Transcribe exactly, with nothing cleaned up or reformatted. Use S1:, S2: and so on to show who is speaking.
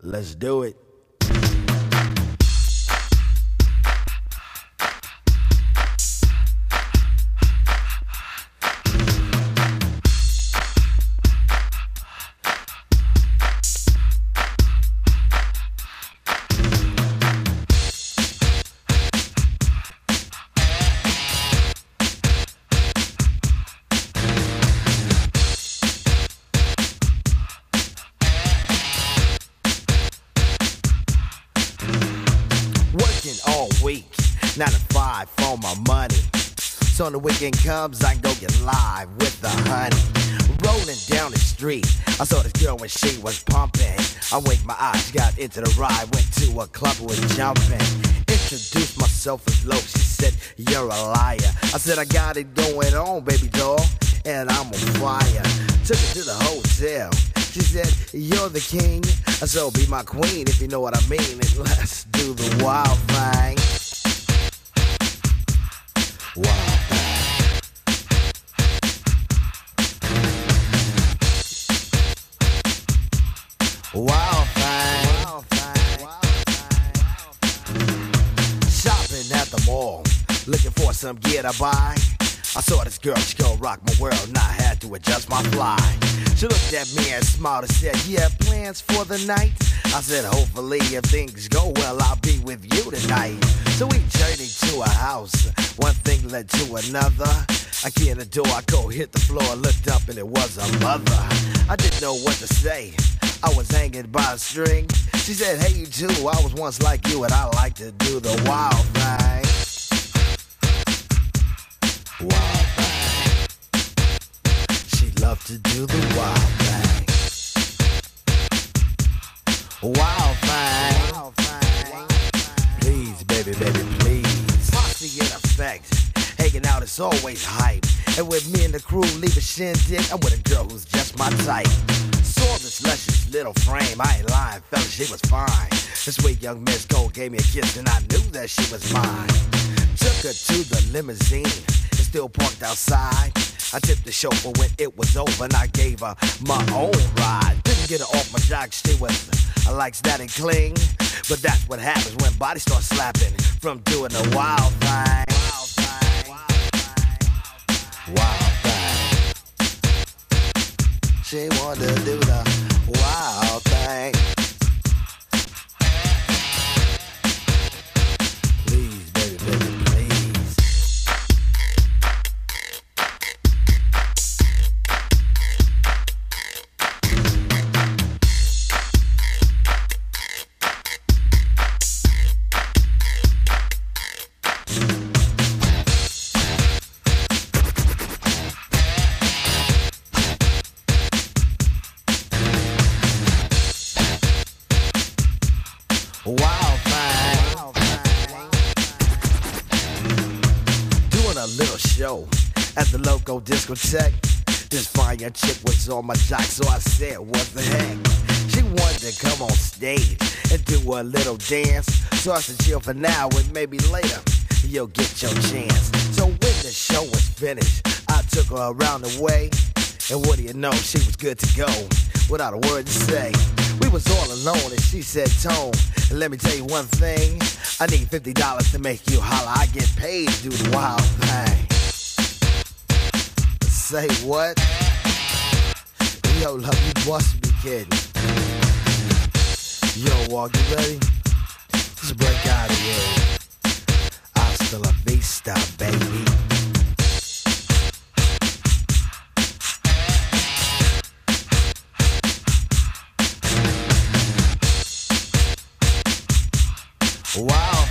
S1: Let's do it. All week, nine to five for my money. So when the weekend comes, I can go get live with the honey. Rolling down the street, I saw this girl when she was pumping. I winked my eyes, got into the ride, went to a club, was jumping. Introduced myself as low, she said, you're a liar. I said, I got it going on, baby doll, and I'm on fire. Took her to the hotel. She said, you're the king, so be my queen if you know what I mean. And let's do the wild thing. Wild thing. Wild thing. Wild thing. Shopping at the mall, looking for some gear to buy. I saw this girl, she gon' rock my world, and I had to adjust my fly. She looked at me and smiled and said, you have plans for the night? I said, hopefully if things go well, I'll be with you tonight. So we journeyed to a house, one thing led to another. I key in the door, I go hit the floor, looked up and it was a mother. I didn't know what to say, I was hanging by a string. She said, hey you too, I was once like you and I like to do the wild thing. Wild thing. She loved to do the wild thing. Wild thing. Wild thing. Please, baby, baby, please. Posse in effect. Hanging out is always hype. And with me and the crew leave a shindig, I'm with a girl who's just my type. Saw this luscious little frame, I ain't lying, fella, she was fine. This sweet young Miss Cole gave me a kiss and I knew that she was mine. Took her to the limousine, still parked outside. I tipped the chauffeur when it was over and I gave her my own ride. Didn't get her off my jock, she was I likes that and cling. But that's what happens when bodies start slapping from doing the wild thing. Wild thing. Wild thing. She wanted to do the wild thing. Please, baby, baby, please. Wild thing. Wild thing. Doing a little show at the local discotheque. This fine young chick was on my jock, so I said, what the heck? She wanted to come on stage and do a little dance. So I said, chill for now and maybe later you'll get your chance. So when the show was finished, I took her around the way. And what do you know, she was good to go without a word to say. We was all alone and she said, Tone, let me tell you one thing. I need fifty dollars to make you holler. I get paid to do the wild thing. Say what? Yo, love, you must be kidding. Yo, Walk, you ready? Let's break out of here. Hasta la vista, baby. Wow.